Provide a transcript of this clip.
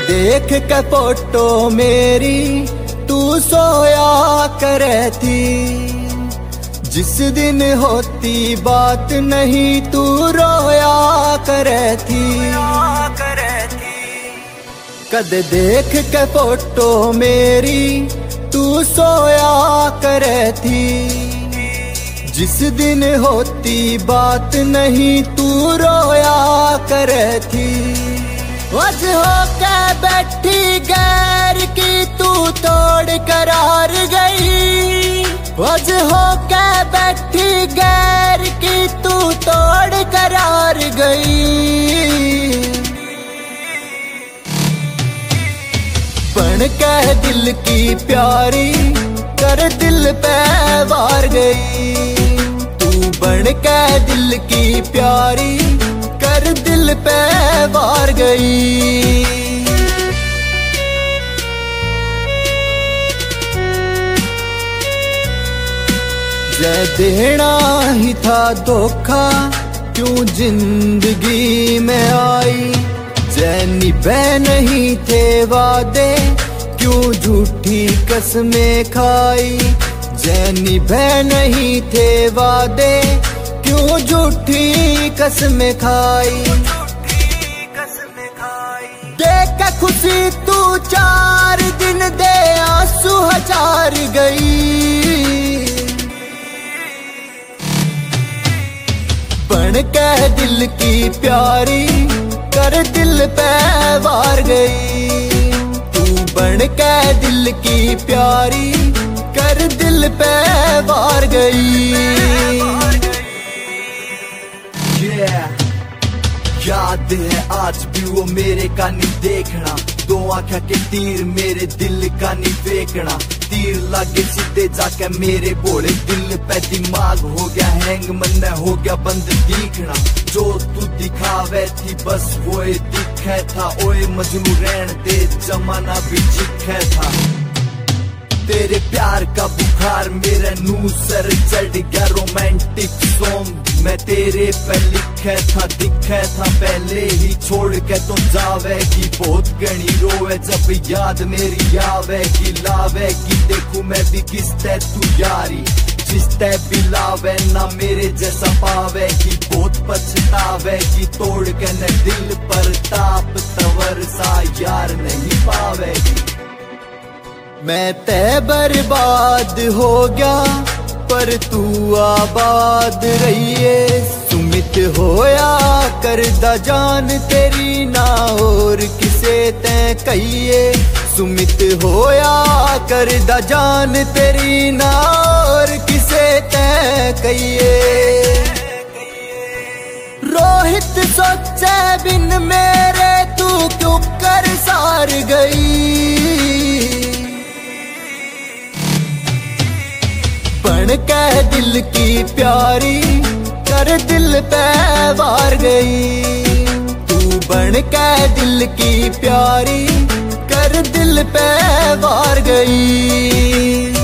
देख के फोटो मेरी तू सोया करे थी, जिस दिन होती बात नहीं तू रोया करे थी। कद देख के फोटो मेरी तू सोया करे थी, जिस दिन होती बात नहीं तू रोया करे थी। वज हो के बैठी गैर की तू तोड़ करार गई, वज हो के बैठी गैर की तू तोड़ करार गई। बन के दिल की प्यारी कर दिल पे वार गई, तू बन के दिल की प्यारी कर दिल पे वार गई। जय देना ही था धोखा क्यों जिंदगी में आई, जय निभे नहीं थे वादे क्यों झूठी कसमें खाई, जय निभे नहीं थे वादे क्यों झूठी कसमें खाई। देख के खुशी तू 4 दिन दे आंसू 1000 गई। बन के दिल की प्यारी कर दिल पे वार गई, तू बन के दिल की प्यारी कर दिल पे वार गई। याद है आज भी वो मेरे का नहीं देखना, 2 आँखों के तीर मेरे दिल का नहीं फेंकना। तीर लागे सीधे जाके मेरे भोले दिल पे, दिमाग हो गया हैंग मन हो गया बंद दिखना। जो तू दिखावे थी बस वो दिखे था, ओए मजनू रहन दे जमाना भी चिखे था। तेरे प्यार का बुखार मेरे नू सर चढ़ गया, रोमांटिक सॉन्ग मैं तेरे पे लिखे था दिखे था पहले ही, छोड़ के तो जावेगी बहुत गणी रोवे जब याद मेरी आवेगी। लावेगी देखू मैं भी किसते तू यारी, जिसते भी लावे ना मेरे जैसा पावेगी, बहुत पछतावेगी तोड़ के न दिल पर ताप तवर सा यार नहीं पावेगी। मैं तै बर्बाद हो गया पर तू आबाद रहिए, सुमित होया करदा जान तेरी ना और किसे तैं कहिए, सुमित होया करदा जान तेरी ना और किसे तैं कहिए। रोहित सोचे बिन मेरे तू क्यों कर सार गई, बन के दिल की प्यारी कर दिल पे वार गई, तू बन के दिल की प्यारी कर दिल पे वार गई।